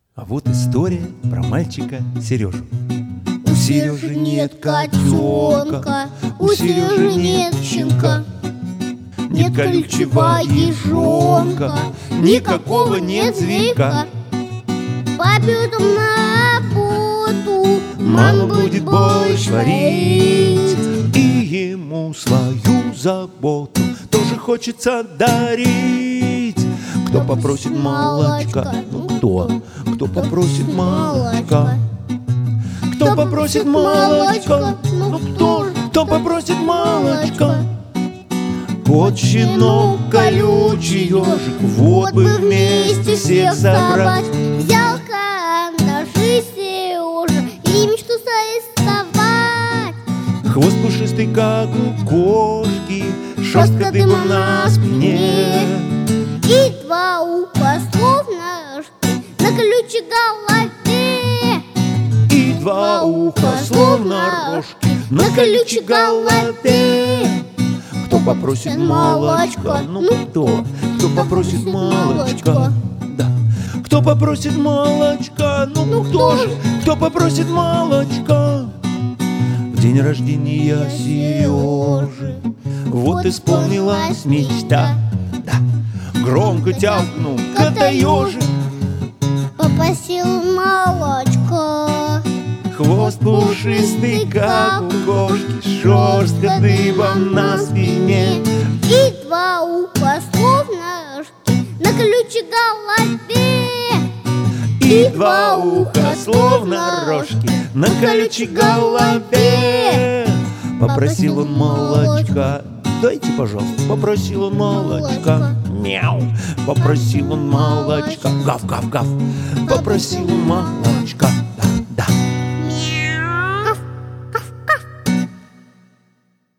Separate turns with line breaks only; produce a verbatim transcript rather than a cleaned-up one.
А вот история про мальчика Сережу.
У Сережи нет котенка, у Сережи нет щенка, нет колючего ежонка, никакого нет зверька. Папе утром на работу
Мама будет борщ варить, и ему свою заботу тоже хочется дарить. Кто попросит молочка? Ну кто? Кто попросит молочка? Кто попросит молочка? Ну кто? Кто попросит молочка? Кот, щенок, колючий ежик, вот бы вместе всех собрать.
Взял карандаши Сережа и мечту срисовать.
Хвост пушистый, как у кошки, шерстка дыбом на спине,
и два уха словно рожки на колючей голове.
И два уха словно рожки на колючей голове. Кто попросит молочка? Ну кто? Кто попросит молочка? Да. Кто попросит молочка? Ну кто же? Кто попросит молочка? В день рождения Сережи вот исполнилась мечта. Да. Громко тявкнул кота-ежик,
Попросил молочко.
хвост пушистый, как у кошки, шерстка дыбом на спине,
и два уха словно рожки на колючей голове.
и два уха словно рожки на колючей голове. Попросил он молочка, дайте, пожалуйста. Попросил он молочка, мяу. Попросил он молочка, гав-гав-гав. Попросил он молочка.